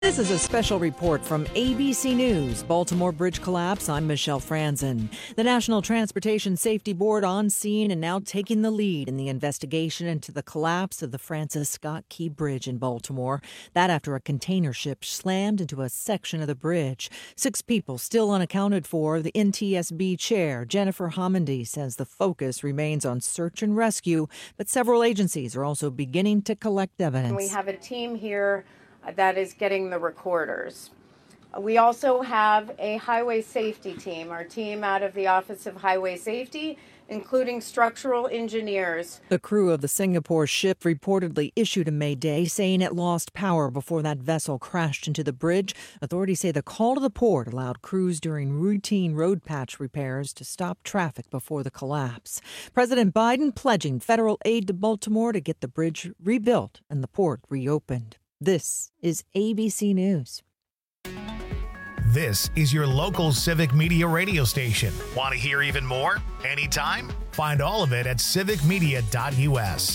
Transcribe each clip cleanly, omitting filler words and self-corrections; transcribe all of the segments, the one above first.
This is a special report from ABC News. Baltimore bridge collapse. I'm Michelle Franzen. The National Transportation Safety Board on scene and now taking the lead in the investigation into the collapse of the Francis Scott Key Bridge in Baltimore. That after a container ship slammed into a section of the bridge. 6 people still unaccounted for. The NTSB chair, Jennifer Homendy, says the focus remains on search and rescue, but several agencies are also beginning to collect evidence. We have a team here that is getting the recorders. We also have a highway safety team, our team out of the Office of Highway Safety, including structural engineers. The crew of the Singapore ship reportedly issued a mayday saying it lost power before that vessel crashed into the bridge. Authorities say the call to the port allowed crews during routine road patch repairs to stop traffic before the collapse. President Biden pledging federal aid to Baltimore to get the bridge rebuilt and the port reopened. This is ABC News. This is your local Civic Media radio station. Want to hear even more? Anytime? Find all of it at civicmedia.us.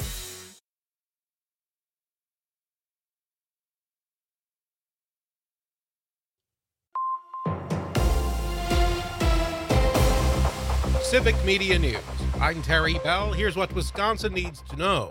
Civic Media News. I'm Terry Bell. Here's what Wisconsin needs to know.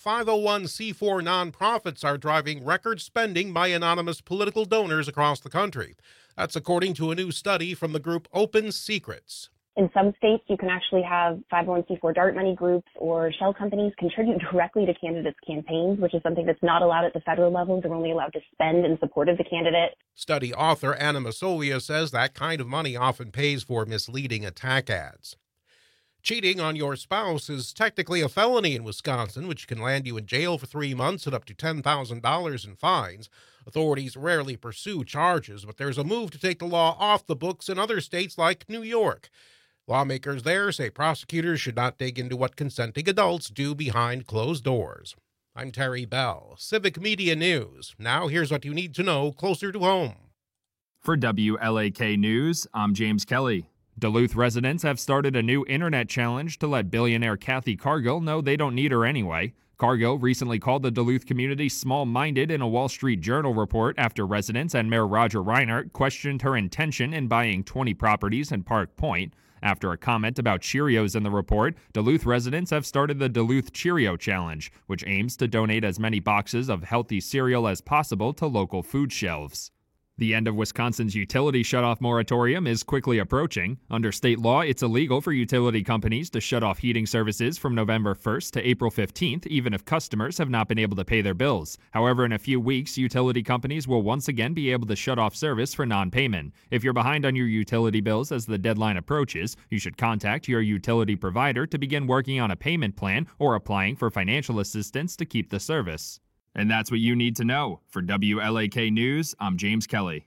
501c4 nonprofits are driving record spending by anonymous political donors across the country. That's according to a new study from the group Open Secrets. In some states, you can actually have 501c4 DART money groups or shell companies contribute directly to candidates' campaigns, which is something that's not allowed at the federal level. They're only allowed to spend in support of the candidate. Study author Anna Masolia says that kind of money often pays for misleading attack ads. Cheating on your spouse is technically a felony in Wisconsin, which can land you in jail for 3 months and up to $10,000 in fines. Authorities rarely pursue charges, but there's a move to take the law off the books in other states like New York. Lawmakers there say prosecutors should not dig into what consenting adults do behind closed doors. I'm Terry Bell, Civic Media News. Now here's what you need to know closer to home. For WLAK News, I'm James Kelly. Duluth residents have started a new internet challenge to let billionaire Kathy Cargill know they don't need her anyway. Cargill recently called the Duluth community small-minded in a Wall Street Journal report after residents and Mayor Roger Reinert questioned her intention in buying 20 properties in Park Point. After a comment about Cheerios in the report, Duluth residents have started the Duluth Cheerio Challenge, which aims to donate as many boxes of healthy cereal as possible to local food shelves. The end of Wisconsin's utility shutoff moratorium is quickly approaching. Under state law, it's illegal for utility companies to shut off heating services from November 1st to April 15th, even if customers have not been able to pay their bills. However, in a few weeks, utility companies will once again be able to shut off service for non-payment. If you're behind on your utility bills as the deadline approaches, you should contact your utility provider to begin working on a payment plan or applying for financial assistance to keep the service. And that's what you need to know. For WLAK News, I'm James Kelly.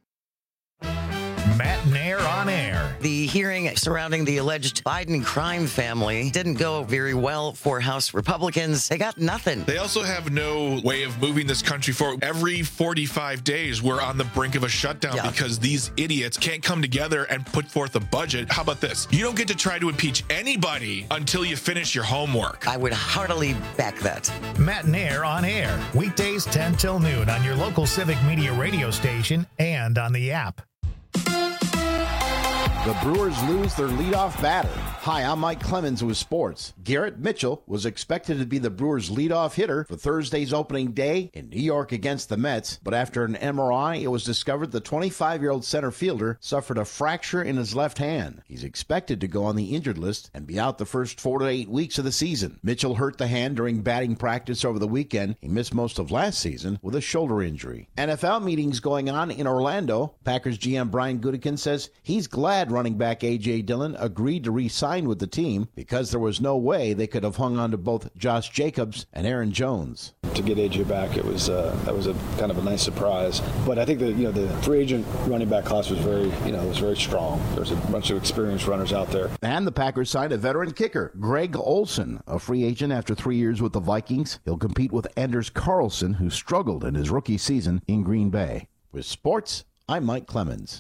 Matt Nair on air. The hearing surrounding the alleged Biden crime family didn't go very well for House Republicans. They got nothing. They also have no way of moving this country forward. Every 45 days, we're on the brink of a shutdown because these idiots can't come together and put forth a budget. How about this? You don't get to try to impeach anybody until you finish your homework. I would heartily back that. Matt Nair on air. Weekdays 10 till noon on your local Civic Media radio station and on the app. The Brewers lose their leadoff batter. Hi, I'm Mike Clemens with sports. Garrett Mitchell was expected to be the Brewers' leadoff hitter for Thursday's opening day in New York against the Mets, but after an MRI, it was discovered the 25-year-old center fielder suffered a fracture in his left hand. He's expected to go on the injured list and be out the first 4 to 8 weeks of the season. Mitchell hurt the hand during batting practice over the weekend. He missed most of last season with a shoulder injury. NFL meetings going on in Orlando. Packers GM Brian Gutekunst says he's glad running back A.J. Dillon agreed to re-sign with the team because there was no way they could have hung on to both Josh Jacobs and Aaron Jones. To get AJ back, that was a kind of a nice surprise. But I think that the free agent running back class was very strong. There's a bunch of experienced runners out there. And the Packers signed a veteran kicker, Greg Olson, a free agent after 3 years with the Vikings. He'll compete with Anders Carlson, who struggled in his rookie season in Green Bay. With sports, I'm Mike Clemens.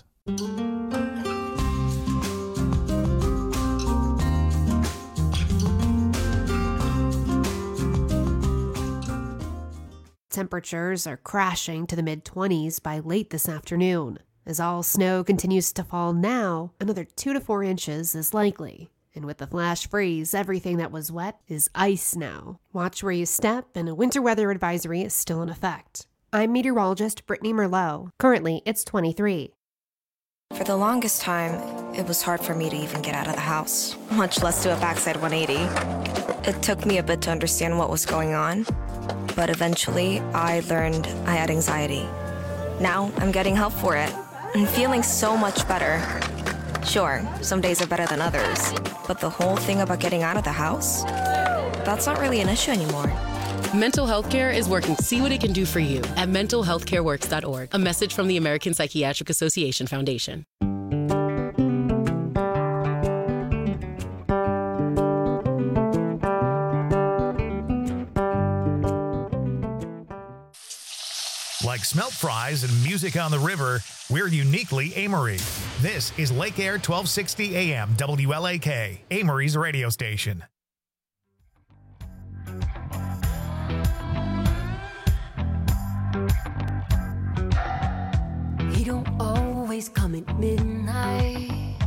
Temperatures are crashing to the mid-20s by late this afternoon. As all snow continues to fall now, another 2 to 4 inches is likely. And with the flash freeze, everything that was wet is ice now. Watch where you step, and a winter weather advisory is still in effect. I'm meteorologist Brittany Merlot. Currently, it's 23. For the longest time, it was hard for me to even get out of the house, much less do a backside 180. It took me a bit to understand what was going on, but eventually I learned I had anxiety. Now I'm getting help for it and feeling so much better. Sure, some days are better than others, but the whole thing about getting out of the house, that's not really an issue anymore. Mental health care is working to see what it can do for you at mentalhealthcareworks.org. A message from the American Psychiatric Association Foundation. Like smelt fries and music on the river, we're uniquely Amory. This is Lake Air 1260 AM WLAK, Amory's radio station. He don't always come at midnight,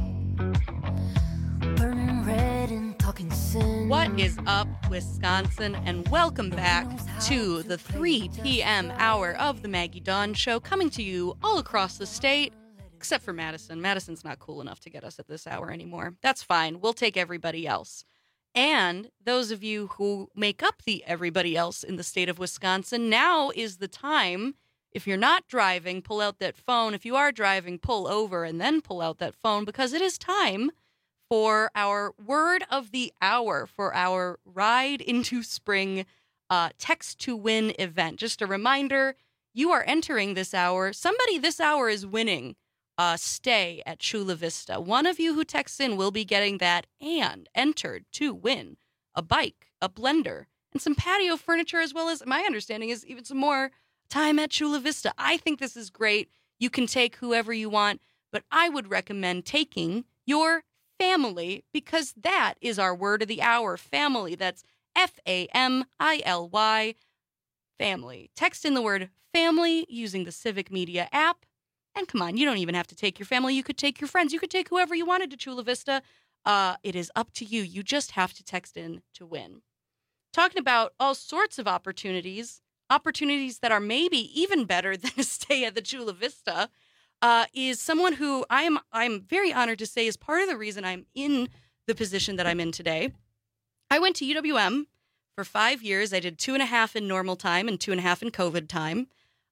burning red and talking sin. What is up, Wisconsin, and welcome back to the 3 p.m. hour of the Maggie Dawn Show, coming to you all across the state, except for Madison. Madison's not cool enough to get us at this hour anymore. That's fine. We'll take everybody else. And those of you who make up the everybody else in the state of Wisconsin, now is the time. If you're not driving, pull out that phone. If you are driving, pull over and then pull out that phone, because it is time for our word of the hour, for our Ride into Spring Text to Win event. Just a reminder, you are entering this hour. Somebody this hour is winning a stay at Chula Vista. One of you who texts in will be getting that and entered to win a bike, a blender, and some patio furniture, as well as, my understanding is, even some more time at Chula Vista. I think this is great. You can take whoever you want, but I would recommend taking your family, because that is our word of the hour. Family. That's Family. Family. Text in the word family using the Civic Media app. And come on, you don't even have to take your family. You could take your friends. You could take whoever you wanted to Chula Vista. It is up to you. You just have to text in to win. Talking about all sorts of opportunities that are maybe even better than a stay at the Chula Vista, is someone who I'm very honored to say is part of the reason I'm in the position that I'm in today. I went to UWM for 5 years. I did 2.5 in normal time and 2.5 in COVID time.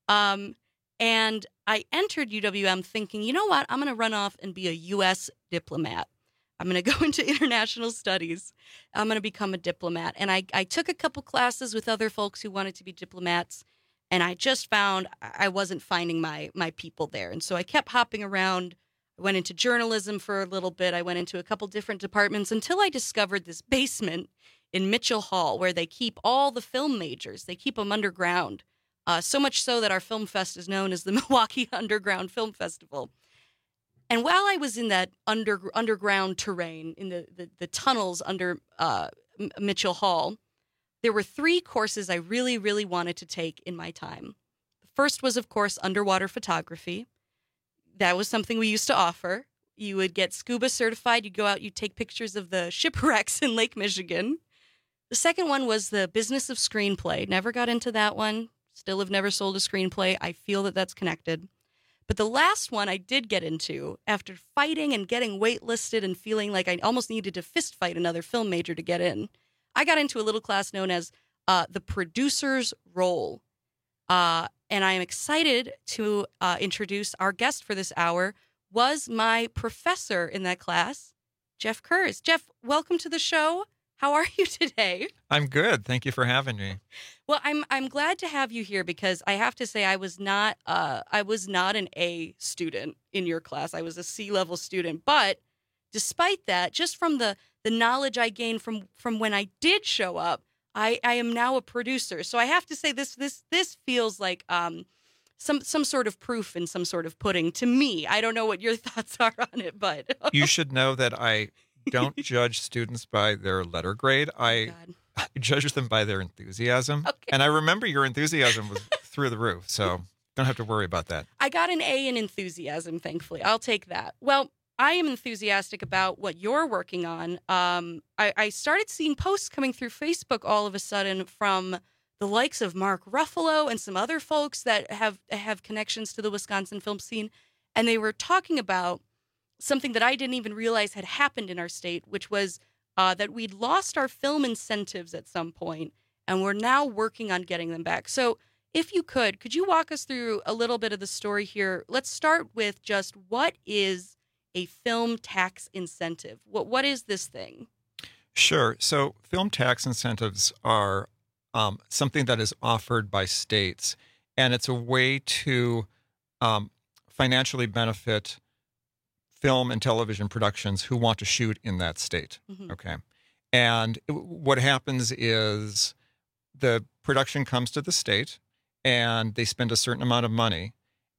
And I entered UWM thinking, you know what? I'm going to run off and be a U.S. diplomat. I'm going to go into international studies. I'm going to become a diplomat. And I took a couple classes with other folks who wanted to be diplomats, and I just found I wasn't finding my people there. And so I kept hopping around. I went into journalism for a little bit. I went into a couple different departments until I discovered this basement in Mitchell Hall where they keep all the film majors. They keep them underground, so much so that our film fest is known as the Milwaukee Underground Film Festival. And while I was in that underground terrain, in the tunnels under Mitchell Hall, there were 3 courses I really, really wanted to take in my time. The first was, of course, underwater photography. That was something we used to offer. You would get scuba certified. You'd go out, you'd take pictures of the shipwrecks in Lake Michigan. The second one was the business of screenplay. Never got into that one. Still have never sold a screenplay. I feel that that's connected. But the last one I did get into after fighting and getting waitlisted and feeling like I almost needed to fist fight another film major to get in. I got into a little class known as the producer's role. And I am excited to introduce our guest for this hour was my professor in that class, Jeff Kurz. Jeff, welcome to the show. How are you today? I'm good. Thank you for having me. Well, I'm glad to have you here because I have to say I was not an A student in your class. I was a C-level student. But despite that, just from the knowledge I gained from when I did show up, I am now a producer. So I have to say this feels like some sort of proof and some sort of pudding to me. I don't know what your thoughts are on it, but you should know that I don't judge students by their letter grade. I judge them by their enthusiasm. Okay. And I remember your enthusiasm through the roof, so don't have to worry about that. I got an A in enthusiasm, thankfully. I'll take that. Well, I am enthusiastic about what you're working on. I started seeing posts coming through Facebook all of a sudden from the likes of Mark Ruffalo and some other folks that have connections to the Wisconsin film scene. And they were talking about something that I didn't even realize had happened in our state, which was that we'd lost our film incentives at some point, and we're now working on getting them back. So if you could you walk us through a little bit of the story here? Let's start with just what is a film tax incentive? What is this thing? Sure. So film tax incentives are something that is offered by states, and it's a way to financially benefit film and television productions who want to shoot in that state. Mm-hmm. Okay. And what happens is the production comes to the state and they spend a certain amount of money,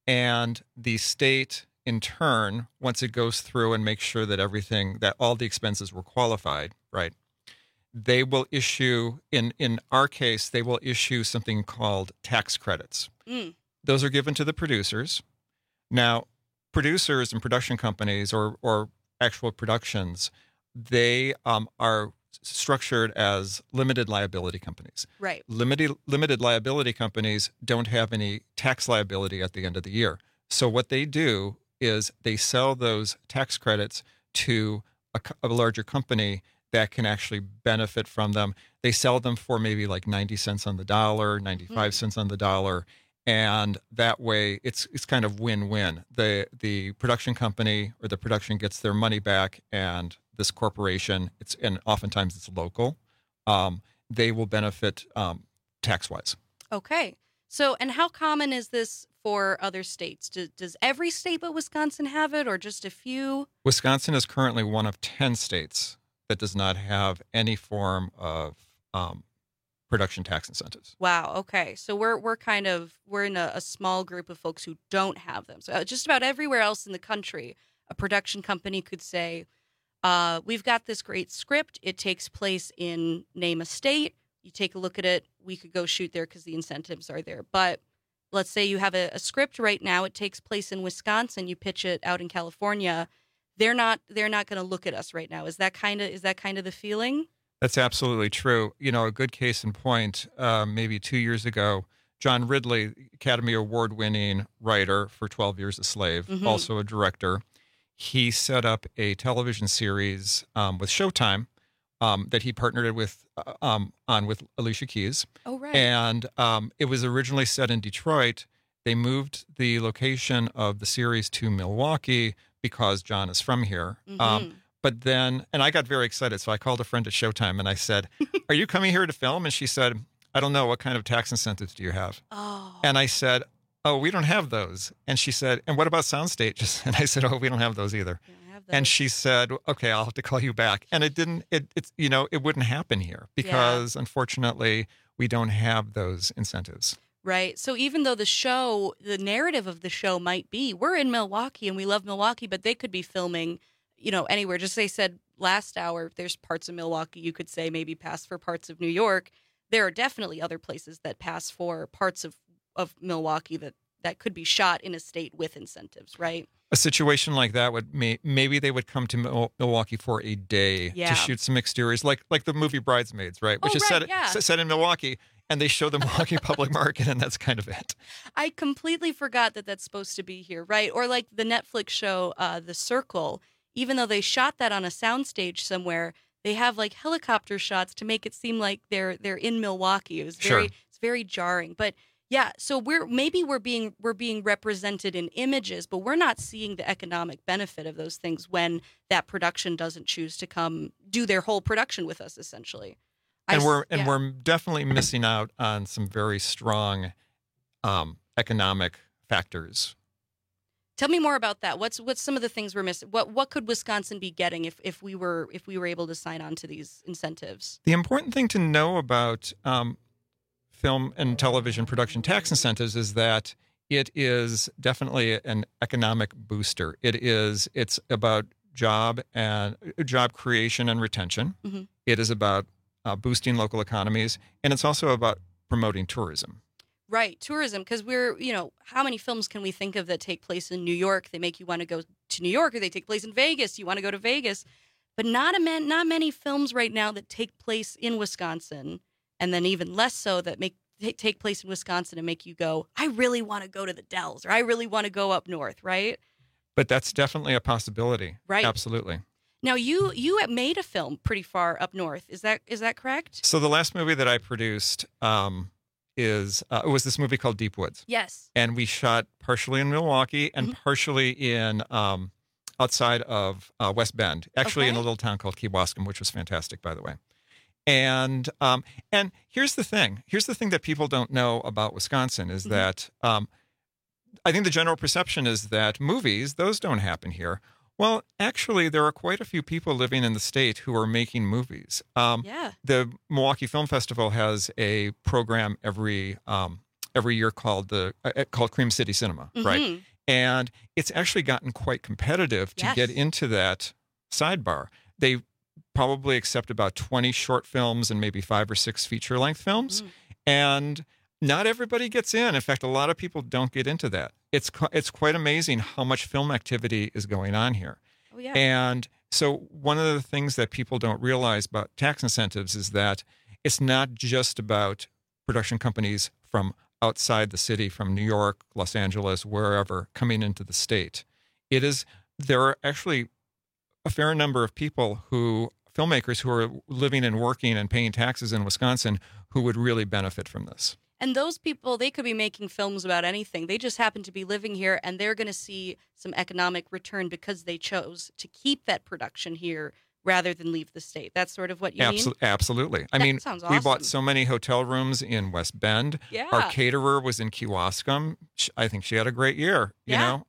and the state in turn, once it goes through and makes sure that all the expenses were qualified, right, they will issue, in our case, they will issue something called tax credits. Mm. Those are given to the producers. Now, producers and production companies or actual productions, they are structured as limited liability companies. Right. Limited liability companies don't have any tax liability at the end of the year. So what they do is they sell those tax credits to a larger company that can actually benefit from them. They sell them for maybe like 90 cents on the dollar, 95 cents on the dollar. And that way it's kind of win-win. The production company or the production gets their money back, and this corporation, and oftentimes it's local, they will benefit tax-wise. Okay. So, and how common is this for other states? Does every state but Wisconsin have it, or just a few? Wisconsin is currently one of 10 states that does not have any form of production tax incentives. Wow. Okay. So we're in a small group of folks who don't have them. So just about everywhere else in the country, a production company could say, we've got this great script. It takes place in name a state. You take a look at it. We could go shoot there because the incentives are there. But let's say you have a script right now. It takes place in Wisconsin. You pitch it out in California. They're not going to look at us right now. Is that kind of the feeling? That's absolutely true. You know, a good case in point, maybe 2 years ago, John Ridley, Academy Award-winning writer for 12 Years a Slave, also a director, he set up a television series with Showtime that he partnered with Alicia Keys. Oh, right. And it was originally set in Detroit. They moved the location of the series to Milwaukee because John is from here. But then, and I got very excited, so I called a friend at Showtime and I said, "Are you coming here to film?" And she said, "I don't know. What kind of tax incentives do you have?" Oh. And I said, "Oh, we don't have those." And she said, "And what about sound stages?" And I said, "Oh, we don't have those either." And she said, "Okay, I'll have to call you back." And it wouldn't happen here because unfortunately we don't have those incentives. Right. So even though the narrative of the show might be, we're in Milwaukee and we love Milwaukee, but they could be filming, anywhere. Just they said last hour, there's parts of Milwaukee you could say maybe pass for parts of New York. There are definitely other places that pass for parts of Milwaukee that could be shot in a state with incentives, right? A situation like that would maybe they would come to Milwaukee for a day to shoot some exteriors, like the movie Bridesmaids, right? Which is set in Milwaukee, and they show the Milwaukee Public Market, and that's kind of it. I completely forgot that that's supposed to be here, right? Or like the Netflix show, The Circle. Even though they shot that on a soundstage somewhere, they have like helicopter shots to make it seem like they're in Milwaukee. It was it's very jarring, but. Yeah, so we're being represented in images, but we're not seeing the economic benefit of those things when that production doesn't choose to come do their whole production with us, essentially. We're definitely missing out on some very strong economic factors. Tell me more about that. What's some of the things we're missing? What could Wisconsin be getting if we were able to sign on to these incentives? The important thing to know about film and television production tax incentives is that it is definitely an economic booster. It's about job creation and retention. Mm-hmm. It is about boosting local economies, and it's also about promoting tourism. Right, tourism, because we're, how many films can we think of that take place in New York? They make you want to go to New York, or they take place in Vegas. You want to go to Vegas. But not many films right now that take place in Wisconsin, and then even less so that take place in Wisconsin and make you go, I really want to go to the Dells, or I really want to go up north, right? But that's definitely a possibility. Right. Absolutely. Now, you have made a film pretty far up north. Is that correct? So the last movie that I produced it was this movie called Deep Woods. Yes. And we shot partially in Milwaukee and partially in outside of West Bend, actually in a little town called Kewaskum, which was fantastic, by the way. And here's the thing. Here's the thing that people don't know about Wisconsin is that I think the general perception is that movies, those don't happen here. Well, actually, there are quite a few people living in the state who are making movies. The Milwaukee Film Festival has a program every year called Cream City Cinema, right? And it's actually gotten quite competitive to get into that sidebar. They probably accept about 20 short films and maybe 5 or 6 feature-length films, and not everybody gets in. In fact, a lot of people don't get into that. It's quite amazing how much film activity is going on here. Oh, yeah. And so one of the things that people don't realize about tax incentives is that it's not just about production companies from outside the city, from New York, Los Angeles, wherever, coming into the state. There are actually a fair number of people filmmakers who are living and working and paying taxes in Wisconsin who would really benefit from this. And those people, they could be making films about anything. They just happen to be living here, and they're going to see some economic return because they chose to keep that production here rather than leave the state. That's sort of what you mean? Absolutely. That sounds awesome. We bought so many hotel rooms in West Bend. Yeah. Our caterer was in Kewaskum. I think she had a great year, you know?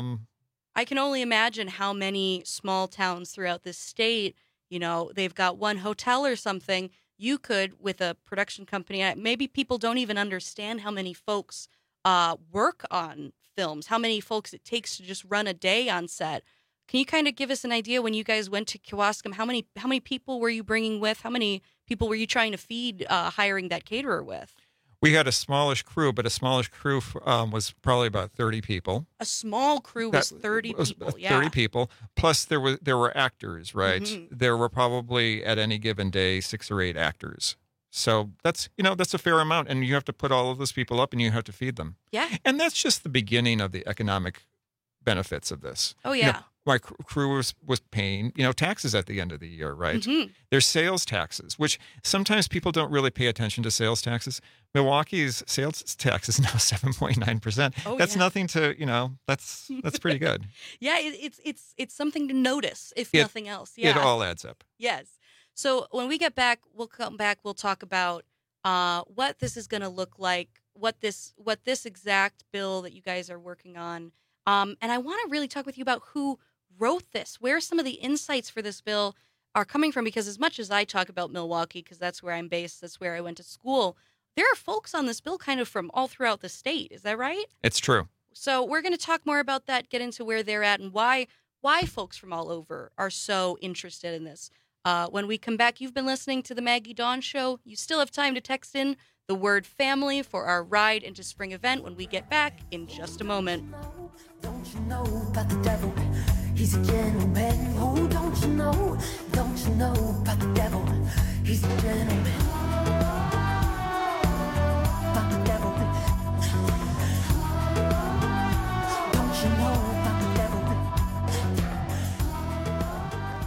I can only imagine how many small towns throughout this state, they've got one hotel or something. You could, with a production company, maybe people don't even understand how many folks work on films, how many folks it takes to just run a day on set. Can you kind of give us an idea when you guys went to Kewaskum, how many people were you bringing with? How many people were you trying to feed hiring that caterer with? We had a smallish crew, but a smallish crew was probably about 30 people. A small crew was 30 people, 30 people. Plus there were actors, right? Mm-hmm. There were probably at any given day 6 or 8 actors. So that's a fair amount, and you have to put all of those people up and you have to feed them. Yeah. And that's just the beginning of the economic benefits of this. Oh, yeah. My crew was paying, taxes at the end of the year, right? Mm-hmm. There's sales taxes, which sometimes people don't really pay attention to sales taxes. Milwaukee's sales tax is now 7.9%. Oh, that's nothing to, that's pretty good. Yeah, it's something to notice, if nothing else. Yeah. It all adds up. Yes. So when we get back, we'll talk about what this is going to look like, what this exact bill that you guys are working on. And I want to really talk with you about who wrote this, where some of the insights for this bill are coming from, because as much as I talk about Milwaukee, because that's where I'm based, that's where I went to school, there are folks on this bill kind of from all throughout the state. Is that right? It's true. So we're going to talk more about that, get into where they're at and why folks from all over are so interested in this. When we come back, you've been listening to the Maggie Dawn Show. You still have time to text in the word family for our Ride into Spring event when we get back in just a moment. Don't you know about the devil? He's a gentleman. Oh, don't you know about the devil? He's a gentleman. About the devil. Don't you know about the devil?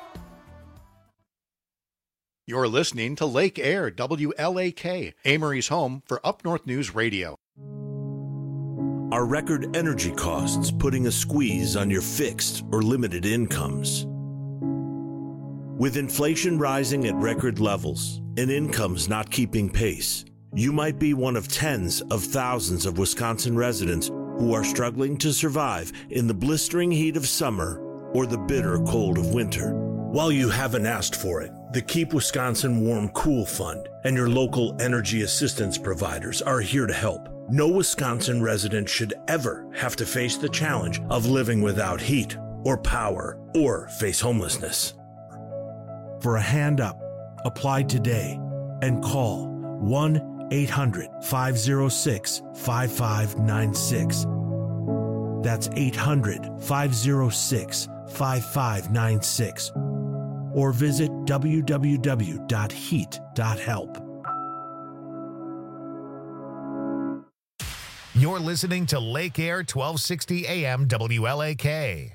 You're listening to Lake Air, WLAK, Amory's home for Up North News Radio. Are record energy costs putting a squeeze on your fixed or limited incomes? With inflation rising at record levels and incomes not keeping pace, you might be one of tens of thousands of Wisconsin residents who are struggling to survive in the blistering heat of summer or the bitter cold of winter. While you haven't asked for it, the Keep Wisconsin Warm Cool Fund and your local energy assistance providers are here to help. No Wisconsin resident should ever have to face the challenge of living without heat or power or face homelessness. For a hand up, apply today and call 800-506-5596. That's 800-506-5596. Or visit www.heat.help. You're listening to Lake Air 1260 AM WLAK.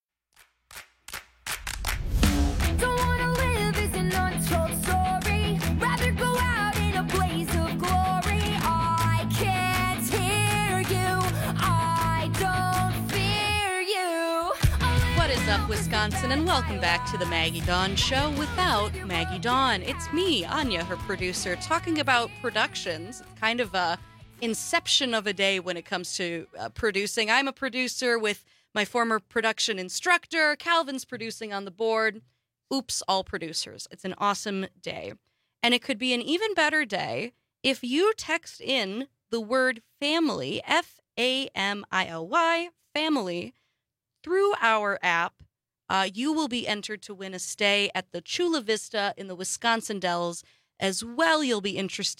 Don't wanna live as an untold story. Rather go out in a blaze of glory. I can't hear you. I don't fear you. What is up, Wisconsin, and welcome back to the Maggie Dawn Show without Maggie Dawn. It's me, Anya, her producer, talking about productions. It's kind of a inception of a day when it comes to producing. I'm a producer with my former production instructor. Calvin's producing on the board. Oops, all producers. It's an awesome day. And it could be an even better day if you text in the word family, F-A-M-I-L-Y, family, through our app. You will be entered to win a stay at the Chula Vista in the Wisconsin Dells. As well, you'll be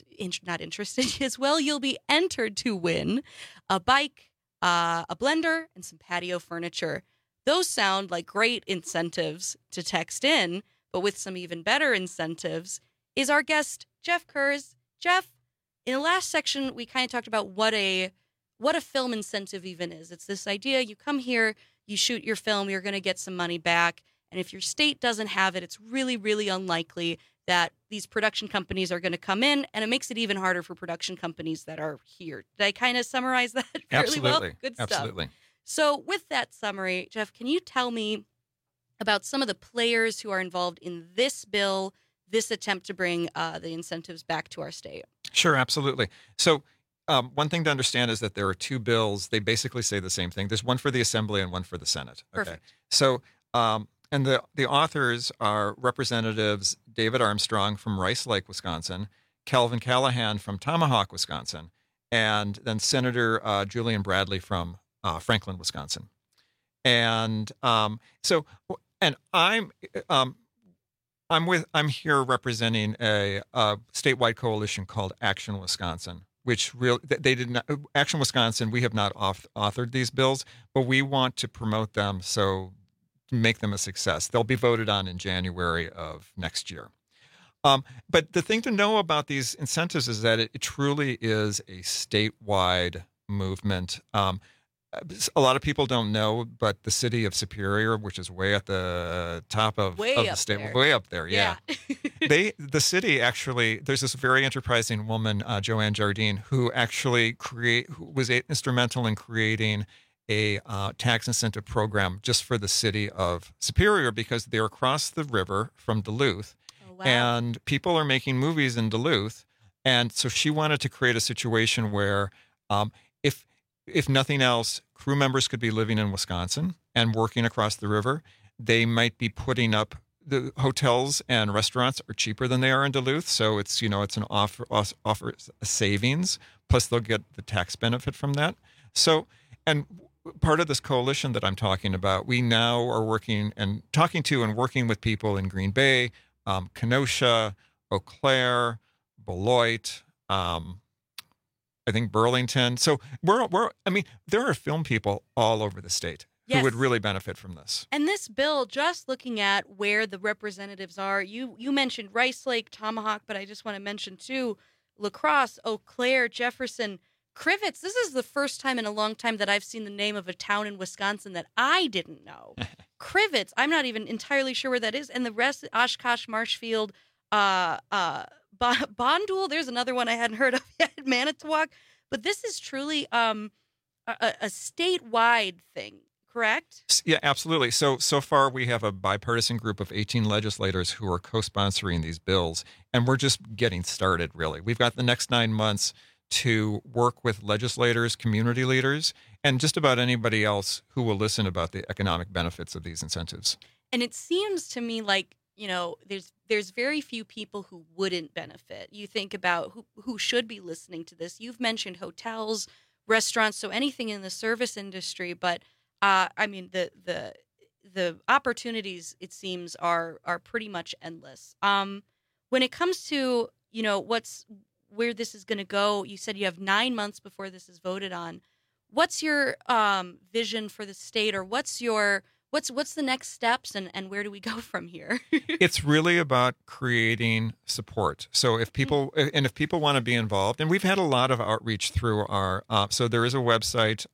you'll be entered to win a bike, a blender, and some patio furniture. Those sound like great incentives to text in, but with some even better incentives is our guest, Jeff Kurz. Jeff, in the last section, we kind of talked about what a film incentive even is. It's this idea, you come here, you shoot your film, you're going to get some money back, and if your state doesn't have it, it's really, really unlikely that these production companies are going to come in, and it makes it even harder for production companies that are here. Did I kind of summarize that fairly well? Good stuff. Absolutely. So with that summary, Jeff, can you tell me about some of the players who are involved in this bill, this attempt to bring the incentives back to our state? Sure, absolutely. So one thing to understand is that there are two bills. They basically say the same thing. There's one for the Assembly and one for the Senate. Okay. Perfect. So and the authors are Representatives David Armstrong from Rice Lake, Wisconsin, Calvin Callahan from Tomahawk, Wisconsin, and then Senator Julian Bradley from Franklin, Wisconsin. And I'm here representing a statewide coalition called Action Wisconsin, which they did not. Action Wisconsin, we have not authored these bills, but we want to promote them so make them a success. They'll be voted on in January of next year. But the thing to know about these incentives is that it truly is a statewide movement. A lot of people don't know, but the city of Superior, which is way at the top of the state, way up there, yeah. The city actually, there's this very enterprising woman, Joanne Jardine, who actually who was instrumental in creating a tax incentive program just for the city of Superior because they're across the river from Duluth. Oh, wow. And people are making movies in Duluth. And so she wanted to create a situation where if nothing else, crew members could be living in Wisconsin and working across the river. They might be putting up the hotels and restaurants are cheaper than they are in Duluth. So it's an offer savings, plus they'll get the tax benefit from that. So, and part of this coalition that I'm talking about, we now are working with people in Green Bay, Kenosha, Eau Claire, Beloit, I think Burlington. So there are film people all over the state who would really benefit from this. And this bill, just looking at where the representatives are, you mentioned Rice Lake, Tomahawk, but I just want to mention too, La Crosse, Eau Claire, Jefferson, Crivets. This is the first time in a long time that I've seen the name of a town in Wisconsin that I didn't know. Crivets, I'm not even entirely sure where that is. And the rest, Oshkosh, Marshfield, Bondul, there's another one I hadn't heard of yet, Manitowoc. But this is truly a statewide thing, correct? Yeah, absolutely. So far we have a bipartisan group of 18 legislators who are co-sponsoring these bills. And we're just getting started, really. We've got the next 9 months to work with legislators, community leaders, and just about anybody else who will listen about the economic benefits of these incentives. And it seems to me like, there's very few people who wouldn't benefit. You think about who should be listening to this. You've mentioned hotels, restaurants, so anything in the service industry. But the opportunities, it seems, are pretty much endless. When it comes to where this is going to go. You said you have 9 months before this is voted on. What's your vision for the state, or what's the next steps, and where do we go from here? It's really about creating support. So if people want to be involved, and we've had a lot of outreach through our, so there is a website,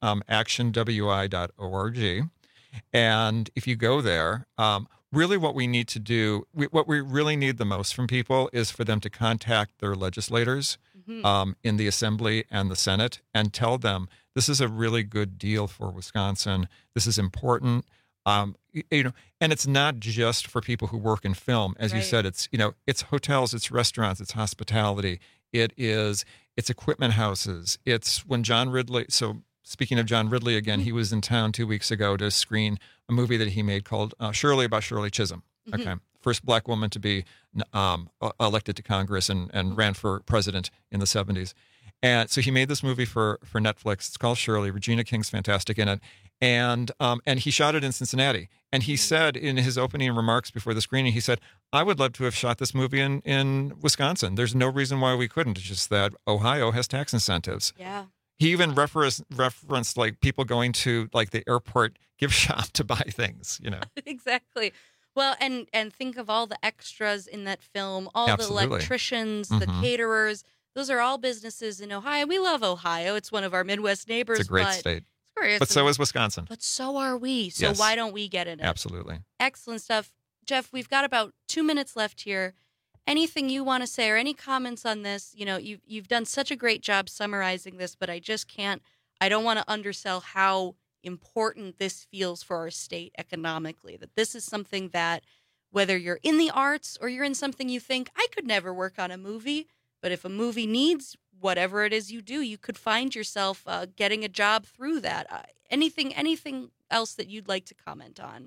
actionwi.org. And if you go there, really what we need to do, what we really need the most from people is for them to contact their legislators in the Assembly and the Senate and tell them, this is a really good deal for Wisconsin. This is important. And it's not just for people who work in film. As you said, it's hotels, it's restaurants, it's hospitality. It's equipment houses. It's when John Ridley, so speaking of John Ridley again, he was in town 2 weeks ago to screen a movie that he made called Shirley, about Shirley Chisholm. Okay. First Black woman to be elected to Congress and ran for president in the 70s. And so he made this movie for Netflix. It's called Shirley. Regina King's fantastic in it. And he shot it in Cincinnati. And he said in his opening remarks before the screening, he said, I would love to have shot this movie in Wisconsin. There's no reason why we couldn't. It's just that Ohio has tax incentives. Yeah. He even referenced like people going to like the airport gift shop to buy things, Exactly. Well, and think of all the extras in that film, all Absolutely. the electricians, the caterers. Those are all businesses in Ohio. We love Ohio. It's one of our Midwest neighbors. It's a great state. It's great. But so is Wisconsin. But so are we. So Yes. why don't we get in it? Absolutely. Excellent stuff. Jeff, we've got about 2 minutes left here. Anything you want to say or any comments on this? You've done such a great job summarizing this, but I don't want to undersell how important this feels for our state economically, that this is something that whether you're in the arts or you're in something you think, I could never work on a movie, but if a movie needs whatever it is you do, you could find yourself getting a job through that. Anything else that you'd like to comment on?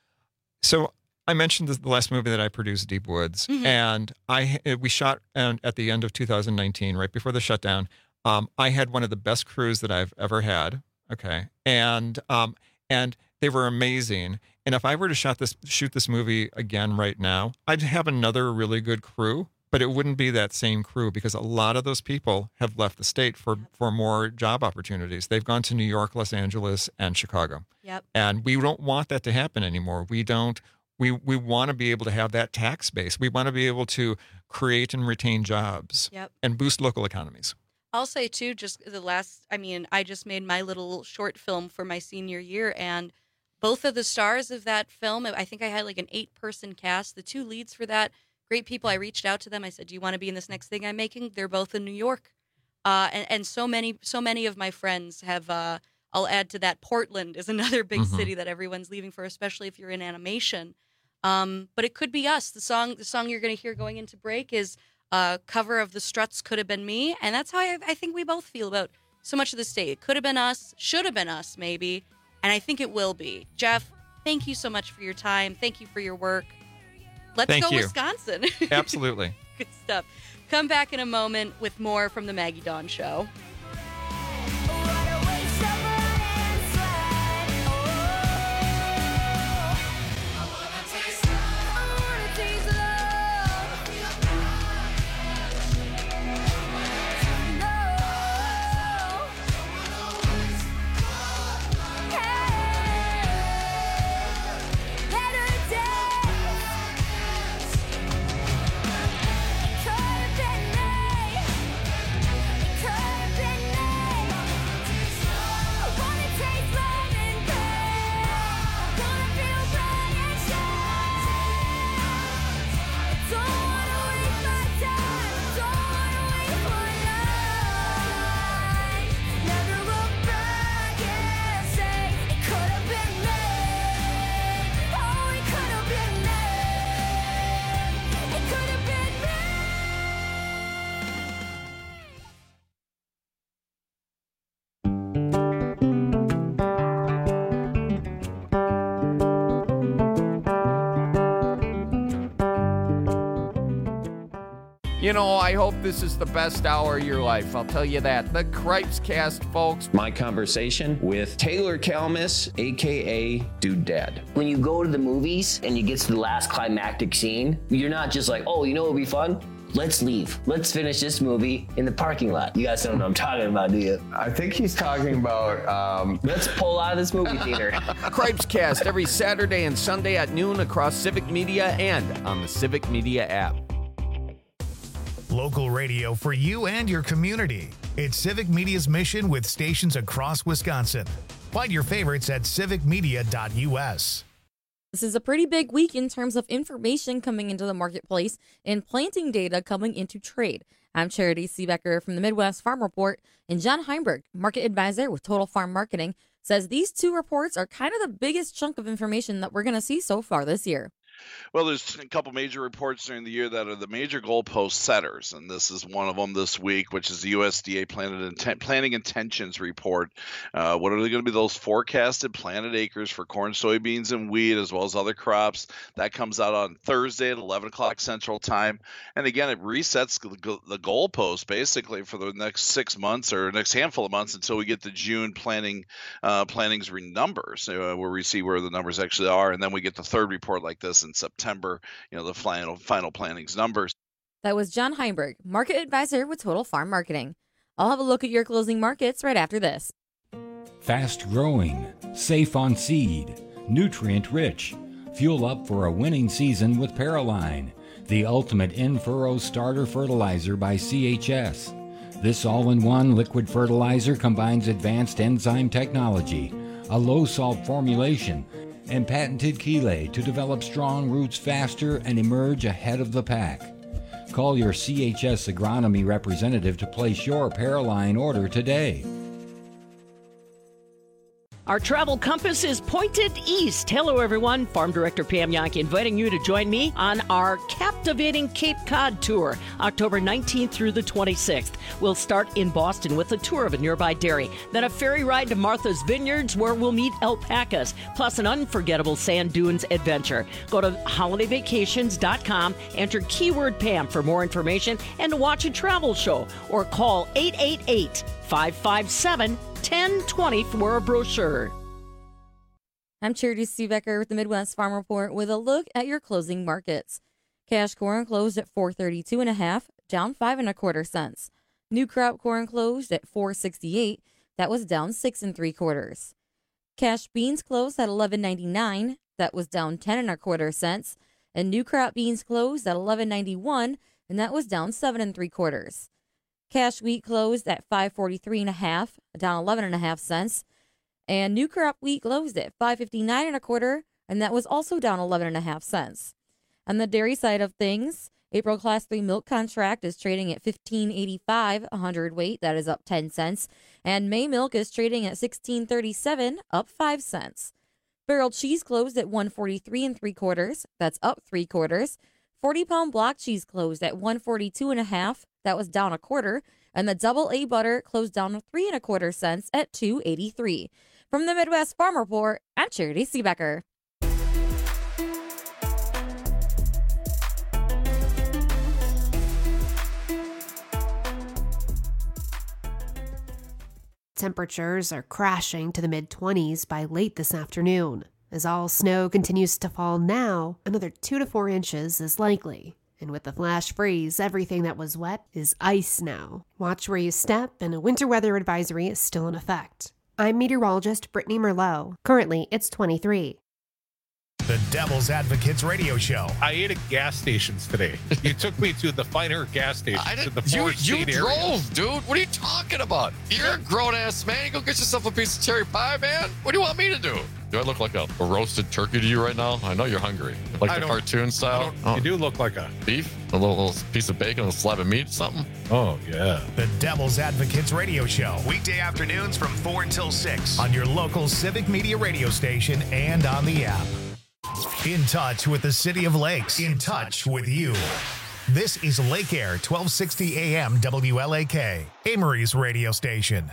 So I mentioned the last movie that I produced, Deep Woods, and we shot at the end of 2019, right before the shutdown. I had one of the best crews that I've ever had. Okay, and they were amazing. And if I were to shoot this movie again right now, I'd have another really good crew, but it wouldn't be that same crew because a lot of those people have left the state for more job opportunities. They've gone to New York, Los Angeles, and Chicago. Yep. And we don't want that to happen anymore. We don't. We want to be able to have that tax base. We want to be able to create and retain jobs and boost local economies. I'll say, too, I just made my little short film for my senior year, and both of the stars of that film, I think I had like an 8-person cast. The 2 leads for that, great people. I reached out to them. I said, do you want to be in this next thing I'm making? They're both in New York. And so many of my friends have, I'll add to that, Portland is another big city that everyone's leaving for, especially if you're in animation. But it could be us. The song you're going to hear going into break is a cover of The Struts' Could Have Been Me. And that's how I think we both feel about so much of the state. It could have been us, should have been us, maybe. And I think it will be. Jeff, thank you so much for your time. Thank you for your work. Let's go Wisconsin. Absolutely. Good stuff. Come back in a moment with more from the Maggie Dawn Show. You know, I hope this is the best hour of your life. I'll tell you that. The Cripes Cast, folks. My conversation with Taylor Kalmus, a.k.a. Dude Dad. When you go to the movies and you get to the last climactic scene, you're not just like, oh, you know what would be fun? let's leave. Let's finish this movie in the parking lot. You guys don't know what I'm talking about, do you? I think he's talking about, let's pull out of this movie theater. Cripes Cast every Saturday and Sunday at noon across Civic Media and on the Civic Media app. Local radio for you and your community. It's Civic Media's mission with stations across Wisconsin. Find your favorites at civicmedia.us. This is a pretty big week in terms of information coming into the marketplace and planting data coming into trade. I'm Charity Seebecker from the Midwest Farm Report, and John Heinberg, market advisor with Total Farm Marketing, says these two reports are kind of the biggest chunk of information that we're going to see so far this year. Well, there's a couple major reports during the year that are the major goalpost setters, and this is one of them this week, which is the USDA Planting Intentions Report. What are going to be those forecasted planted acres for corn, soybeans, and wheat, as well as other crops? That comes out on Thursday at 11 o'clock Central Time. And again, it resets the goalpost basically for the next 6 months or next handful of months until we get the June plantings numbers, where we see where the numbers actually are, and then we get the third report like this in September, the final plantings numbers. That was John Heinberg, market advisor with Total Farm Marketing. I'll have a look at your closing markets right after this. Fast growing, safe on seed, nutrient rich. Fuel up for a winning season with Paraline, the ultimate in-furrow starter fertilizer by CHS. This all-in-one liquid fertilizer combines advanced enzyme technology, a low-salt formulation, and patented chelate to develop strong roots faster and emerge ahead of the pack. Call your CHS agronomy representative to place your Paraline order today. Our travel compass is pointed east. Hello, everyone. Farm Director Pam Yankee inviting you to join me on our captivating Cape Cod tour, October 19th through the 26th. We'll start in Boston with a tour of a nearby dairy, then a ferry ride to Martha's Vineyards where we'll meet alpacas, plus an unforgettable sand dunes adventure. Go to holidayvacations.com, enter keyword Pam for more information and to watch a travel show, or call 888-557-1020 for a brochure. I'm Charity Seebecker with the Midwest Farm Report with a look at your closing markets. Cash corn closed at $4.32.5, down 5 1/4 cents. New crop corn closed at $4.68, that was down 6 3/4. Cash beans closed at $11.99, that was down 10 1/4 cents, and new crop beans closed at $11.91, and that was down 7 3/4. Cash wheat closed at $5.43.5, down 11 1/2 cents, and new crop wheat closed at $5.59 1/4, and that was also down 11 1/2 cents. On the dairy side of things, April Class 3 milk contract is trading at $15.85 a hundredweight, that is up 10 cents, and May milk is trading at $16.37, up 5 cents. Barrel cheese closed at $1.43 3/4, that's up 3/4. 40-pound block cheese closed at $1.42.5, that was down 1/4, and the double A butter closed down 3 1/4 cents at $2.83. From the Midwest Farm Report, I'm Charity Seebecker. Temperatures are crashing to the mid-20s by late this afternoon. As all snow continues to fall now, another 2 to 4 inches is likely. And with the flash freeze, everything that was wet is ice now. Watch where you step, and a winter weather advisory is still in effect. I'm meteorologist Brittany Merlot. Currently, it's 23. The Devil's Advocates Radio Show. I ate at gas stations today. You took me to the finer gas stations in the Forest You State area. drove, dude. What are you talking about? You're a grown-ass man. You go get yourself a piece of cherry pie, man. What do you want me to do? Do I look like a roasted turkey to you right now? I know you're hungry. Like the cartoon style? You do look like a beef? A little piece of bacon, a slab of meat, something? Oh, yeah. The Devil's Advocates Radio Show. Weekday afternoons from 4 until 6 on your local Civic Media radio station and on the app. In touch with the City of Lakes. In touch with you. This is Lake Air 1260 AM WLAK, Amory's radio station.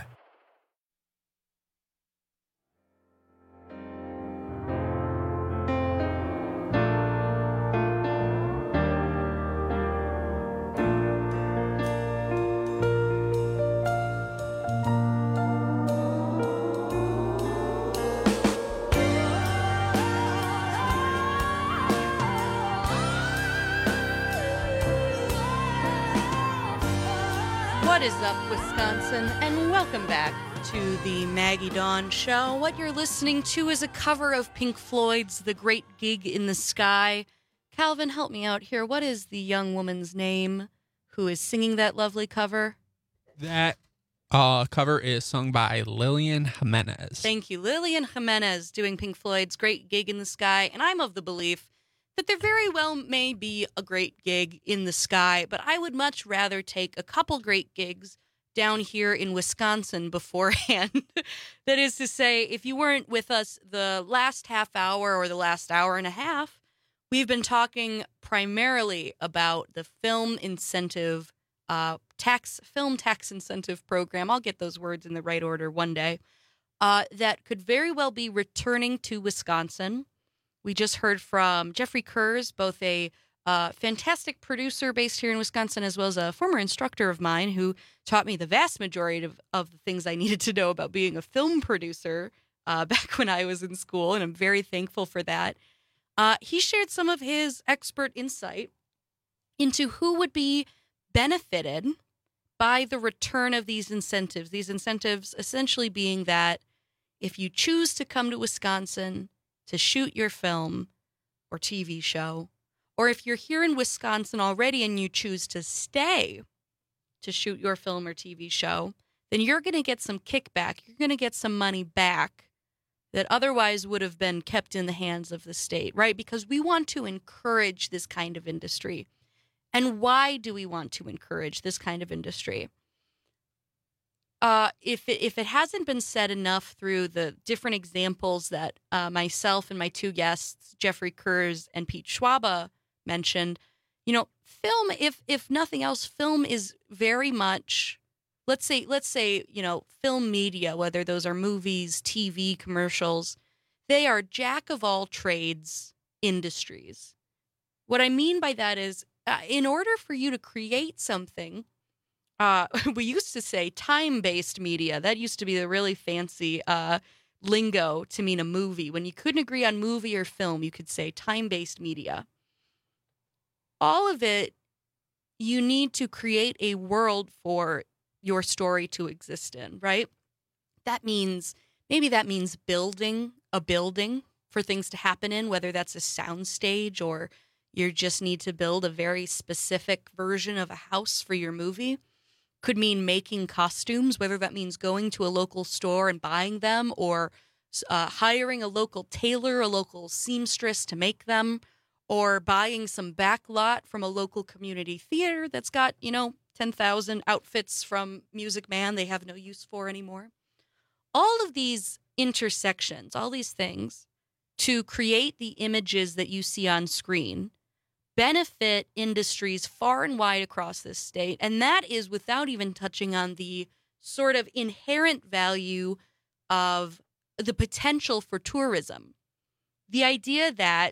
What is up, Wisconsin? And welcome back to the Maggie Dawn Show. What you're listening to is a cover of Pink Floyd's The Great Gig in the Sky. Calvin, help me out here. What is the young woman's name who is singing that lovely cover? That cover is sung by Lillian Jimenez. Thank you. Lillian Jimenez doing Pink Floyd's Great Gig in the Sky. And I'm of the belief that there very well may be a great gig in the sky, but I would much rather take a couple great gigs down here in Wisconsin beforehand. That is to say, if you weren't with us the last half hour or the last hour and a half, we've been talking primarily about the film incentive, film tax incentive program. I'll get those words in the right order one day. That could very well be returning to Wisconsin. We just heard from Jeffrey Kurz, both a fantastic producer based here in Wisconsin, as well as a former instructor of mine who taught me the vast majority of the things I needed to know about being a film producer back when I was in school, and I'm very thankful for that. He shared some of his expert insight into who would be benefited by the return of these incentives essentially being that if you choose to come to Wisconsin to shoot your film or TV show, or if you're here in Wisconsin already and you choose to stay to shoot your film or TV show, then you're going to get some kickback. You're going to get some money back that otherwise would have been kept in the hands of the state, right? Because we want to encourage this kind of industry. And why do we want to encourage this kind of industry? If it hasn't been said enough through the different examples that myself and my two guests, Jeffrey Kurz and Pete Schwaba, mentioned, film, if nothing else, film is very much, let's say, film media, whether those are movies, TV, commercials, they are jack of all trades industries. What I mean by that is, in order for you to create something, we used to say time-based media. That used to be the really fancy lingo to mean a movie. When you couldn't agree on movie or film, you could say time-based media. All of it, you need to create a world for your story to exist in, right? Maybe that means building a building for things to happen in, whether that's a soundstage or you just need to build a very specific version of a house for your movie. Could mean making costumes, whether that means going to a local store and buying them or hiring a local tailor, a local seamstress to make them, or buying some backlot from a local community theater that's got, 10,000 outfits from Music Man they have no use for anymore. All of these intersections, all these things to create the images that you see on screen benefit industries far and wide across this state. And that is without even touching on the sort of inherent value of the potential for tourism. The idea that,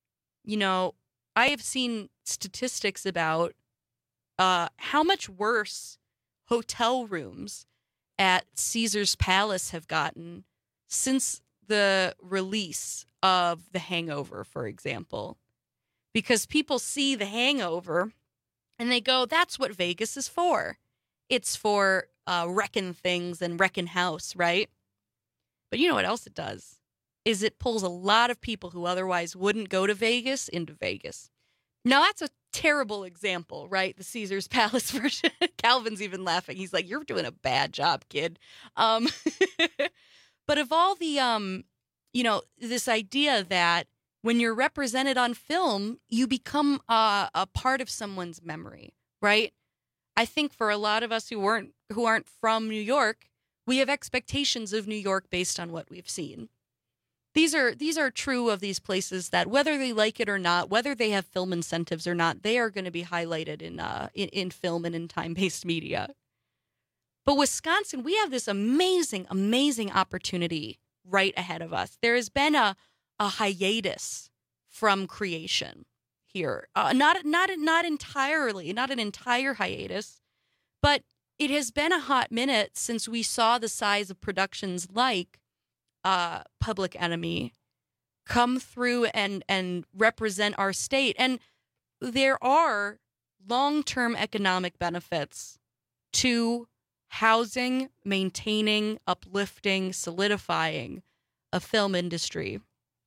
I have seen statistics about how much worse hotel rooms at Caesar's Palace have gotten since the release of The Hangover, for example. Because people see The Hangover and they go, that's what Vegas is for. It's for wrecking things and wrecking house, right? But you know what else it does? Is it pulls a lot of people who otherwise wouldn't go to Vegas into Vegas. Now, that's a terrible example, right? The Caesar's Palace version. Calvin's even laughing. He's like, you're doing a bad job, kid. But of all the, this idea that when you're represented on film, you become a part of someone's memory, right? I think for a lot of us who aren't from New York, we have expectations of New York based on what we've seen. These are true of these places that whether they like it or not, whether they have film incentives or not, they are going to be highlighted in film and in time-based media. But Wisconsin, we have this amazing, amazing opportunity right ahead of us. There has been a hiatus from creation here. Not entirely, not an entire hiatus, but it has been a hot minute since we saw the size of productions like Public Enemy come through and represent our state. And there are long-term economic benefits to housing, maintaining, uplifting, solidifying a film industry.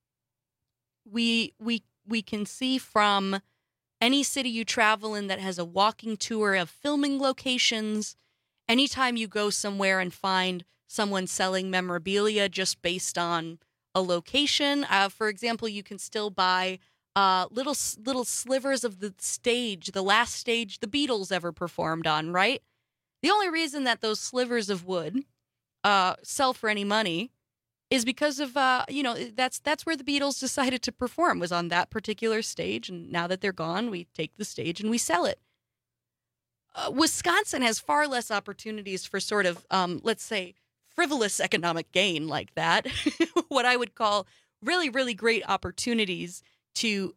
We can see from any city you travel in that has a walking tour of filming locations. Anytime you go somewhere and find someone selling memorabilia just based on a location, for example, you can still buy little slivers of the stage, the last stage the Beatles ever performed on, right? The only reason that those slivers of wood sell for any money is because of, that's where the Beatles decided to perform, was on that particular stage. And now that they're gone, we take the stage and we sell it. Wisconsin has far less opportunities for sort of, let's say, frivolous economic gain like that. What I would call really, really great opportunities to,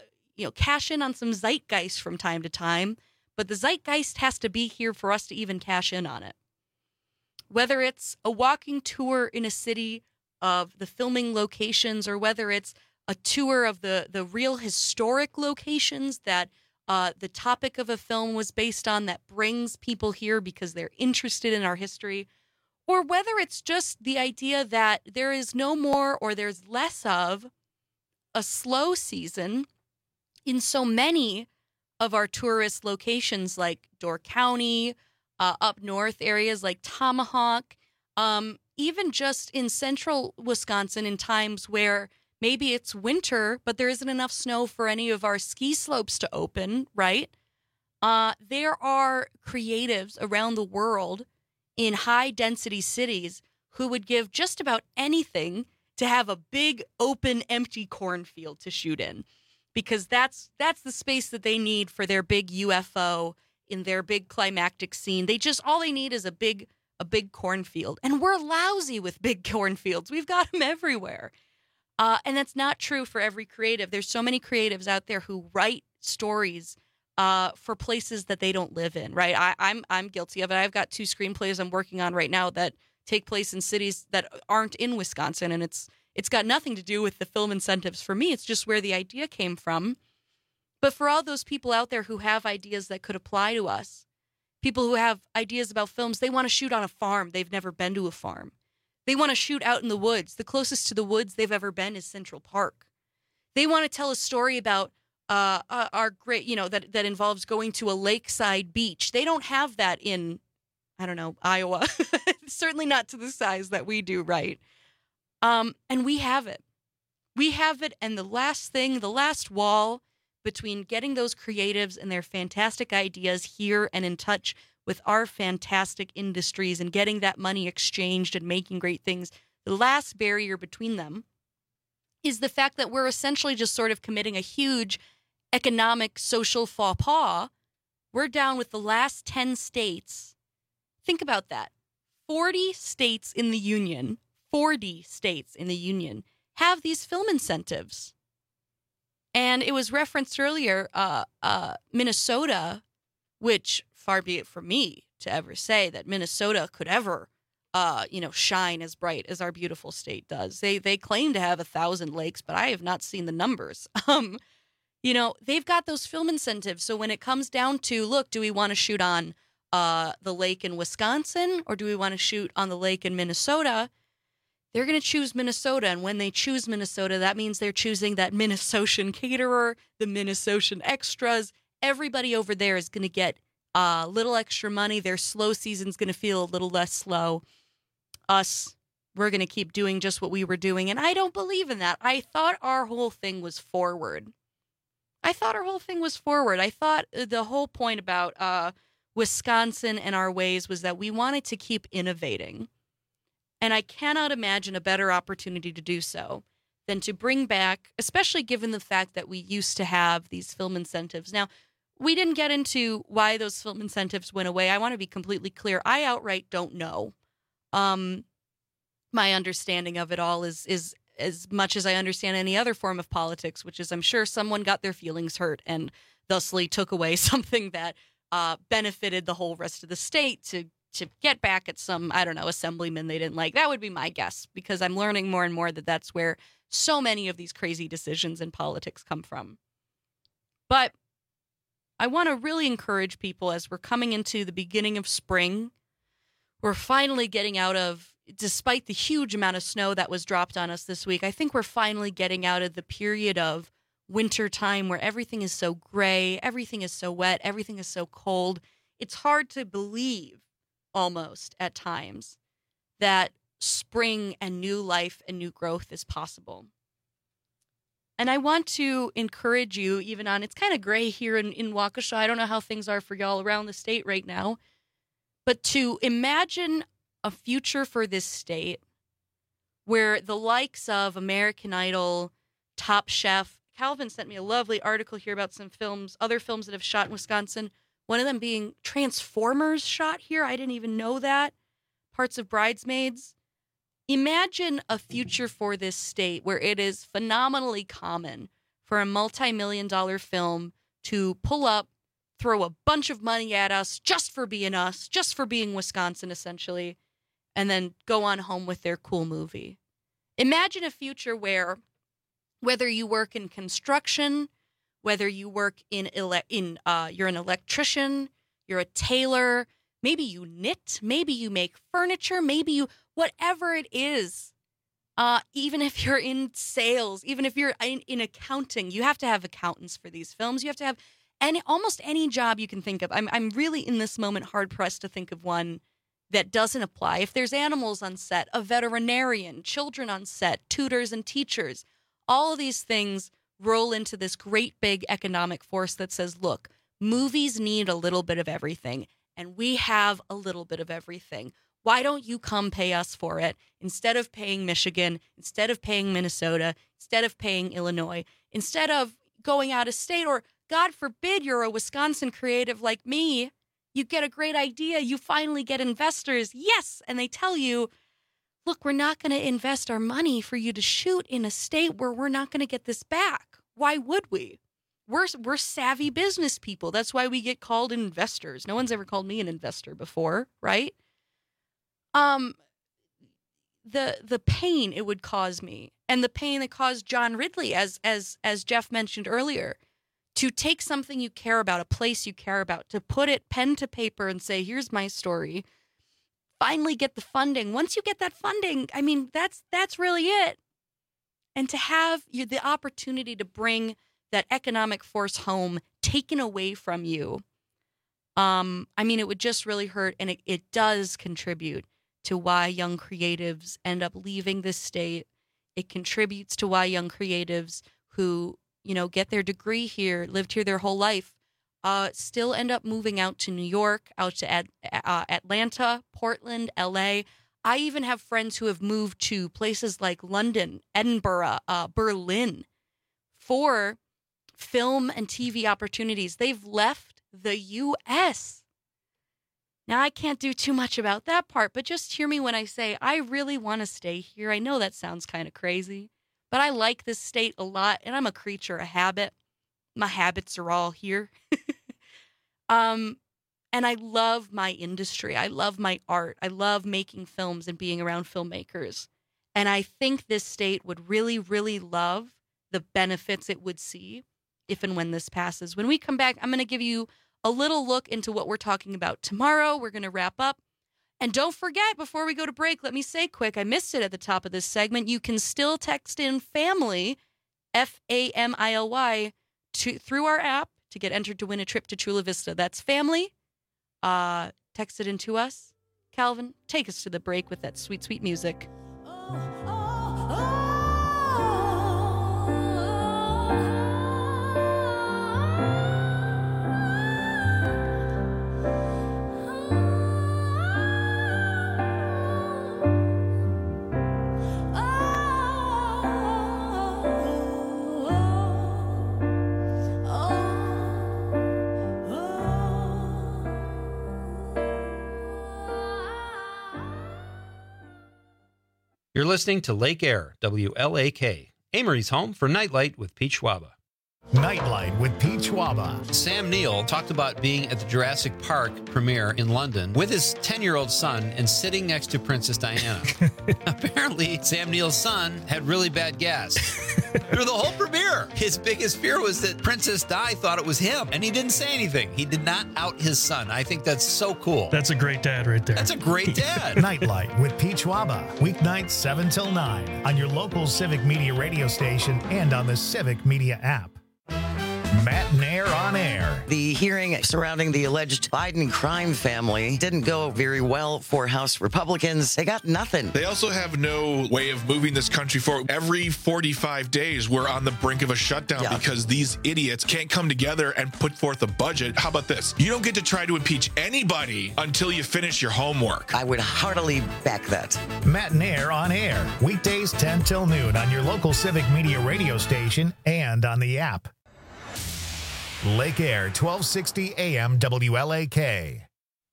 cash in on some zeitgeist from time to time. But the zeitgeist has to be here for us to even cash in on it. Whether it's a walking tour in a city of the filming locations, or whether it's a tour of the real historic locations that the topic of a film was based on, that brings people here because they're interested in our history, or whether it's just the idea that there is no more, or there's less of, a slow season in so many of our tourist locations like Door County, up north areas like Tomahawk, even just in central Wisconsin in times where maybe it's winter, but there isn't enough snow for any of our ski slopes to open, right? There are creatives around the world in high-density cities who would give just about anything to have a big, open, empty cornfield to shoot in, because that's the space that they need for their big UFO in their big climactic scene. All they need is a big cornfield. And we're lousy with big cornfields. We've got them everywhere. And that's not true for every creative. There's so many creatives out there who write stories for places that they don't live in, right? I'm guilty of it. I've got 2 screenplays I'm working on right now that take place in cities that aren't in Wisconsin, and it's got nothing to do with the film incentives for me. It's just where the idea came from. But for all those people out there who have ideas that could apply to us, people who have ideas about films, they want to shoot on a farm. They've never been to a farm. They want to shoot out in the woods. The closest to the woods they've ever been is Central Park. They want to tell a story about our great, that involves going to a lakeside beach. They don't have that in, Iowa. Certainly not to the size that we do, right? And we have it. We have it, and the last wall between getting those creatives and their fantastic ideas here and in touch with our fantastic industries and getting that money exchanged and making great things, the last barrier between them is the fact that we're essentially just sort of committing a huge economic, social faux pas. We're down with the last 10 states. Think about that. 40 states in the union have these film incentives. And it was referenced earlier, Minnesota, which far be it from me to ever say that Minnesota could ever, shine as bright as our beautiful state does. They claim to have 1,000 lakes, but I have not seen the numbers. They've got those film incentives. So when it comes down to, look, do we want to shoot on the lake in Wisconsin, or do we want to shoot on the lake in Minnesota? They're going to choose Minnesota. And when they choose Minnesota, that means they're choosing that Minnesotan caterer, the Minnesotan extras. Everybody over there is going to get a little extra money. Their slow season's going to feel a little less slow. Us, we're going to keep doing just what we were doing. And I don't believe in that. I thought our whole thing was forward. I thought the whole point about Wisconsin and our ways was that we wanted to keep innovating. And I cannot imagine a better opportunity to do so than to bring back, especially given the fact that we used to have these film incentives. Now, we didn't get into why those film incentives went away. I want to be completely clear. I outright don't know. My understanding of it all is as much as I understand any other form of politics, which is I'm sure someone got their feelings hurt and thusly took away something that benefited the whole rest of the state to get back at some, assemblyman they didn't like. That would be my guess, because I'm learning more and more that that's where so many of these crazy decisions in politics come from. But I want to really encourage people as we're coming into the beginning of spring. We're finally getting out of, despite the huge amount of snow that was dropped on us this week, I think we're finally getting out of the period of winter time where everything is so gray, everything is so wet, everything is so cold. It's hard to believe almost at times that spring and new life and new growth is possible. And I want to encourage you, even on, it's kind of gray here in Waukesha. I don't know how things are for y'all around the state right now, but to imagine a future for this state where the likes of American Idol, Top Chef, Calvin sent me a lovely article here about some films, other films that have shot in Wisconsin, one of them being Transformers shot here. I didn't even know that. Parts of Bridesmaids. Imagine a future for this state where it is phenomenally common for a multi-million-dollar film to pull up, throw a bunch of money at us, just for being Wisconsin, essentially, and then go on home with their cool movie. Imagine a future where, whether you work in construction, whether you work you're an electrician, you're a tailor, maybe you knit, maybe you make furniture, maybe you, whatever it is, even if you're in sales, even if you're in accounting, you have to have accountants for these films. You have to have almost any job you can think of. I'm really in this moment hard-pressed to think of one that doesn't apply. If there's animals on set, a veterinarian, children on set, tutors and teachers, all of these things roll into this great big economic force that says, look, movies need a little bit of everything, and we have a little bit of everything. Why don't you come pay us for it instead of paying Michigan, instead of paying Minnesota, instead of paying Illinois, instead of going out of state, or God forbid you're a Wisconsin creative like me, you get a great idea, you finally get investors, yes, and they tell you, look, we're not going to invest our money for you to shoot in a state where we're not going to get this back. Why would we? We're savvy business people. That's why we get called investors. No one's ever called me an investor before, right? The pain it would cause me, and the pain that caused John Ridley, as Jeff mentioned earlier, to take something you care about, a place you care about, to put it pen to paper and say, here's my story. Finally get the funding. Once you get that funding, I mean, that's really it. And to have the opportunity to bring that economic force home taken away from you, I mean, it would just really hurt. And it does contribute to why young creatives end up leaving this state. It contributes to why young creatives who, get their degree here, lived here their whole life, still end up moving out to New York, out to Atlanta, Portland, LA. I even have friends who have moved to places like London, Edinburgh, Berlin for film and TV opportunities. They've left the U.S. Now, I can't do too much about that part, but just hear me when I say I really want to stay here. I know that sounds kind of crazy, but I like this state a lot, and I'm a creature of habit. My habits are all here. And I love my industry. I love my art. I love making films and being around filmmakers. And I think this state would really, really love the benefits it would see if and when this passes. When we come back, I'm going to give you a little look into what we're talking about tomorrow. We're going to wrap up. And don't forget, before we go to break, let me say quick, I missed it at the top of this segment. You can still text in FAMILY, FAMILY, through our app to get entered to win a trip to Chula Vista. That's family. Text it in to us. Calvin, take us to the break with that sweet, sweet music. You're listening to Lake Air, WLAK, Amory's home for Nightlight with Pete Schwaba. Nightlight with Pete Schwaba. Sam Neill talked about being at the Jurassic Park premiere in London with his 10-year-old son and sitting next to Princess Diana. Apparently, Sam Neill's son had really bad gas. Through the whole premiere, his biggest fear was that Princess Di thought it was him, and he didn't say anything. He did not out his son. I think that's so cool. That's a great dad right there. That's a great dad. Nightlight with Pete Schwaba. Weeknights 7 till 9 on your local Civic Media radio station and on the Civic Media app. Matt Nair on air. The hearing surrounding the alleged Biden crime family didn't go very well for House Republicans. They got nothing. They also have no way of moving this country forward. Every 45 days, we're on the brink of a shutdown because these idiots can't come together and put forth a budget. How about this? You don't get to try to impeach anybody until you finish your homework. I would heartily back that. Matt Nair on air. Weekdays 10 till noon on your local Civic Media radio station and on the app. Lake Air, 1260 AM WLAK.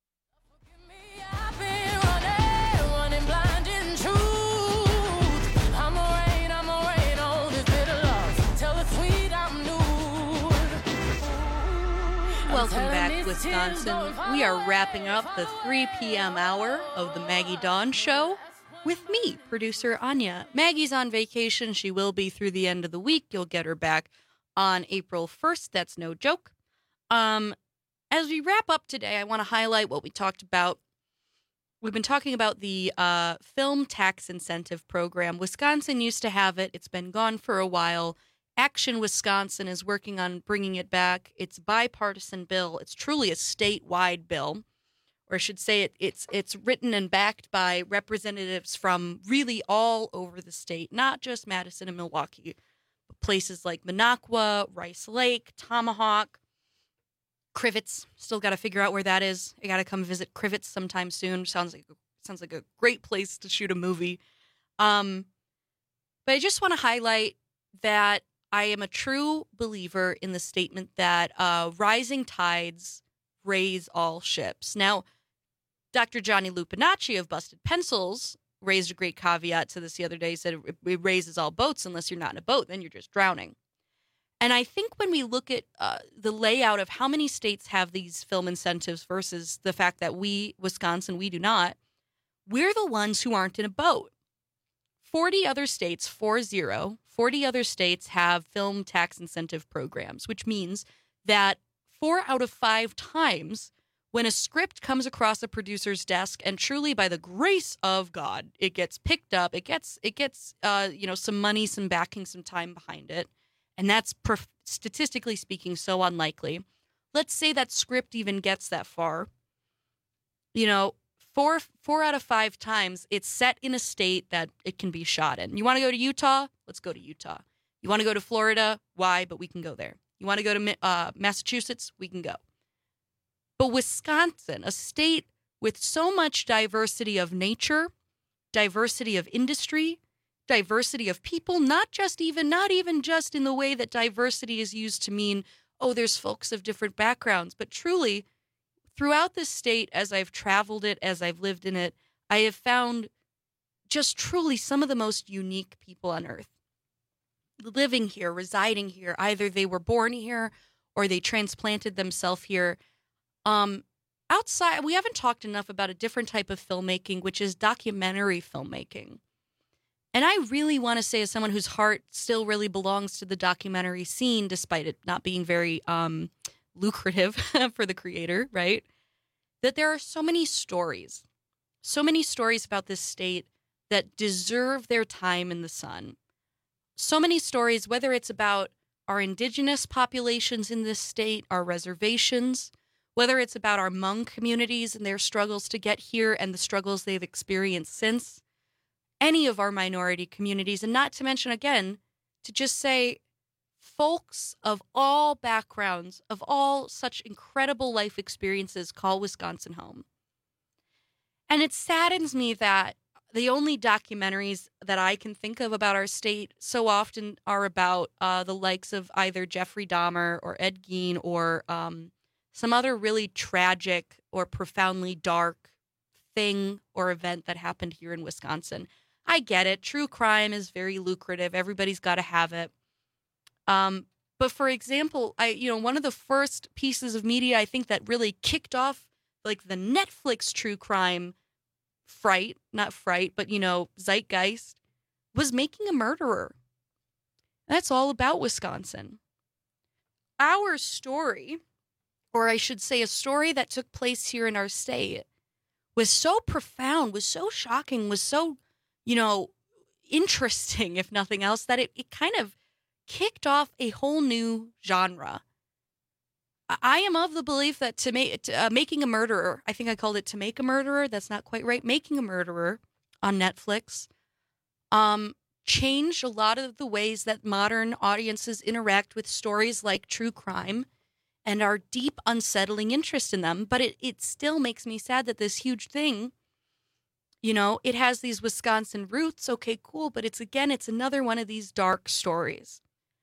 Welcome back, Wisconsin. We are wrapping up the 3 p.m. hour of the Maggie Dawn Show with me, producer Anya. Maggie's on vacation. She will be through the end of the week. You'll get her back on April 1st. That's no joke. As we wrap up today, I want to highlight what we talked about. We've been talking about the film tax incentive program. Wisconsin used to have it. It's been gone for a while. Action Wisconsin is working on bringing it back. It's a bipartisan bill. It's truly a statewide bill, or I should say it's written and backed by representatives from really all over the state, not just Madison and Milwaukee. Places like Minocqua, Rice Lake, Tomahawk, Crivets. Still got to figure out where that is. I got to come visit Crivets sometime soon. Sounds like a great place to shoot a movie. But I just want to highlight that I am a true believer in the statement that rising tides raise all ships. Now, Dr. Johnny Lupinacci of Busted Pencils raised a great caveat to this the other day. He said it raises all boats unless you're not in a boat, then you're just drowning. And I think when we look at the layout of how many states have these film incentives versus the fact that we, Wisconsin, we do not, we're the ones who aren't in a boat. 40 other states, 40 other states have film tax incentive programs, which means that 4 out of 5 times when a script comes across a producer's desk, and truly by the grace of God, it gets picked up, it gets some money, some backing, some time behind it, and that's statistically speaking so unlikely. Let's say that script even gets that far. 4 out of 5 times it's set in a state that it can be shot in. You want to go to Utah? Let's go to Utah. You want to go to Florida? Why? But we can go there. You want to go to Massachusetts? We can go. But Wisconsin, a state with so much diversity of nature, diversity of industry, diversity of people, not even just in the way that diversity is used to mean, oh, there's folks of different backgrounds, but truly throughout this state, as I've traveled it, as I've lived in it, I have found just truly some of the most unique people on earth living here, residing here. Either they were born here or they transplanted themselves here. Outside, we haven't talked enough about a different type of filmmaking, which is documentary filmmaking. And I really want to say, as someone whose heart still really belongs to the documentary scene, despite it not being very lucrative for the creator, right? That there are so many stories about this state that deserve their time in the sun. So many stories, whether it's about our indigenous populations in this state, our reservations, whether it's about our Hmong communities and their struggles to get here and the struggles they've experienced since, any of our minority communities, and not to mention, again, to just say folks of all backgrounds, of all such incredible life experiences call Wisconsin home. And it saddens me that the only documentaries that I can think of about our state so often are about the likes of either Jeffrey Dahmer or Ed Gein or some other really tragic or profoundly dark thing or event that happened here in Wisconsin. I get it. True crime is very lucrative. Everybody's got to have it. But for example, one of the first pieces of media I think that really kicked off like the Netflix true crime zeitgeist was Making a Murderer. That's all about Wisconsin. Our story, or I should say a story that took place here in our state, was so profound, was so shocking, was so, interesting, if nothing else, that it kind of kicked off a whole new genre. I am of the belief that Making a Murderer, I think I called it To Make a Murderer. That's not quite right. Making a Murderer on Netflix changed a lot of the ways that modern audiences interact with stories like true crime and our deep, unsettling interest in them. But it still makes me sad that this huge thing, it has these Wisconsin roots. Okay, cool. But it's another one of these dark stories.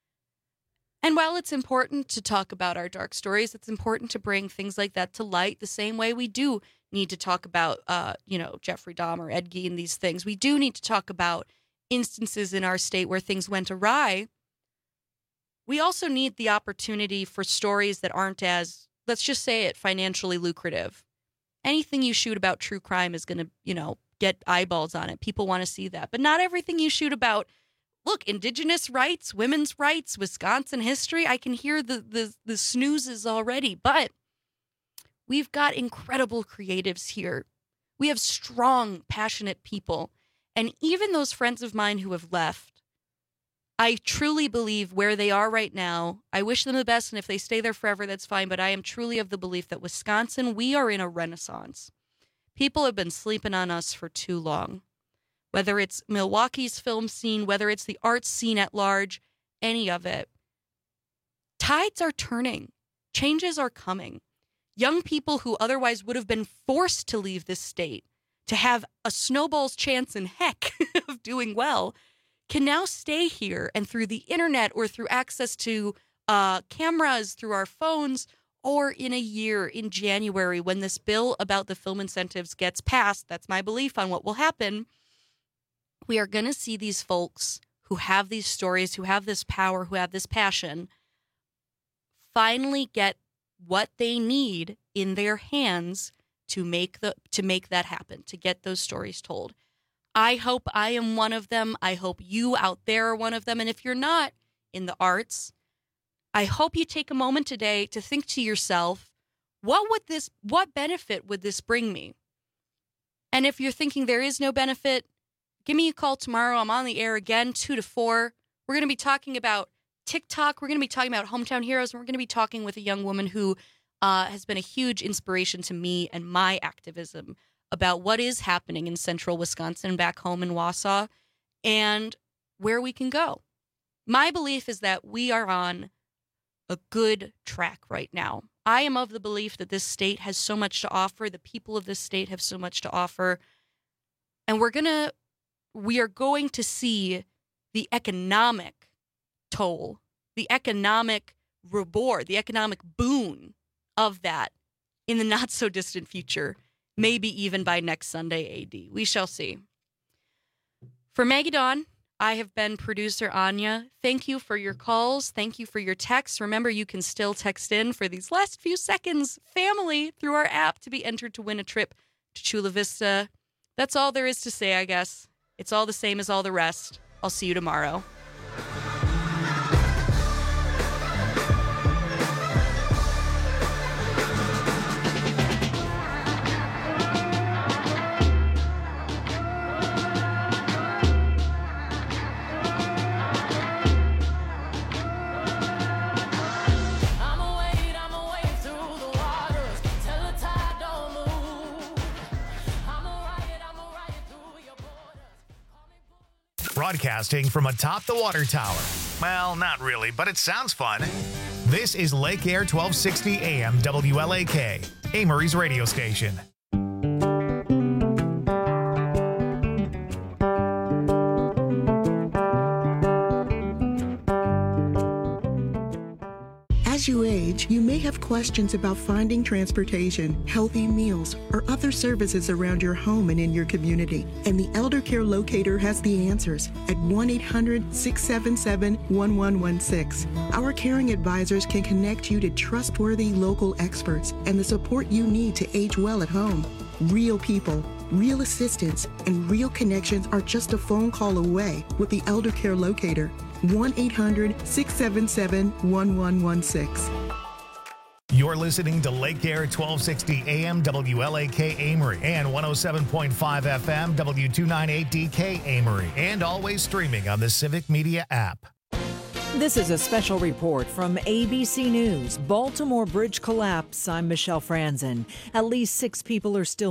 And while it's important to talk about our dark stories, it's important to bring things like that to light the same way we do need to talk about, Jeffrey Dahmer, Ed Gein, these things. We do need to talk about instances in our state where things went awry. We also need the opportunity for stories that aren't as, let's just say it, financially lucrative. Anything you shoot about true crime is going to, get eyeballs on it. People want to see that. But not everything you shoot about, look, Indigenous rights, women's rights, Wisconsin history. I can hear the snoozes already, but we've got incredible creatives here. We have strong, passionate people. And even those friends of mine who have left, I truly believe where they are right now, I wish them the best. And if they stay there forever, that's fine. But I am truly of the belief that Wisconsin, we are in a renaissance. People have been sleeping on us for too long. Whether it's Milwaukee's film scene, whether it's the arts scene at large, any of it. Tides are turning. Changes are coming. Young people who otherwise would have been forced to leave this state to have a snowball's chance in heck of doing well can now stay here, and through the internet or through access to cameras, through our phones, or in a year, in January, when this bill about the film incentives gets passed, that's my belief on what will happen, we are going to see these folks who have these stories, who have this power, who have this passion, finally get what they need in their hands to make that happen, to get those stories told. I hope I am one of them. I hope you out there are one of them. And if you're not in the arts, I hope you take a moment today to think to yourself, what benefit would this bring me? And if you're thinking there is no benefit, give me a call tomorrow. I'm on the air again, 2 to 4. We're going to be talking about TikTok. We're going to be talking about Hometown Heroes. And we're going to be talking with a young woman who has been a huge inspiration to me and my activism about what is happening in central Wisconsin, back home in Wausau, and where we can go. My belief is that we are on a good track right now. I am of the belief that this state has so much to offer. The people of this state have so much to offer. And we are going to see the economic toll, the economic reward, the economic boon of that in the not so distant future, maybe even by next Sunday AD. We shall see. For Maggie Dawn, I have been producer Anya. Thank you for your calls. Thank you for your texts. Remember, you can still text in for these last few seconds, family, through our app to be entered to win a trip to Chula Vista. That's all there is to say, I guess. It's all the same as all the rest. I'll see you tomorrow. Broadcasting from atop the water tower. Well, not really, but it sounds fun. This is Lake Air 1260 AM WLAK, Amory's radio station. As you age, you may have questions about finding transportation, healthy meals, or other services around your home and in your community. And the Elder Care Locator has the answers at 1-800-677-1116. Our caring advisors can connect you to trustworthy local experts and the support you need to age well at home. Real people, real assistance, and real connections are just a phone call away with the Elder Care Locator. 1-800-677-1116. You're listening to Lake Air 1260 AM WLAK Amory and 107.5 FM W298DK Amory, and always streaming on the Civic Media app. This is a special report from ABC News. Baltimore Bridge collapse. I'm Michelle Franzen. At least 6 people are still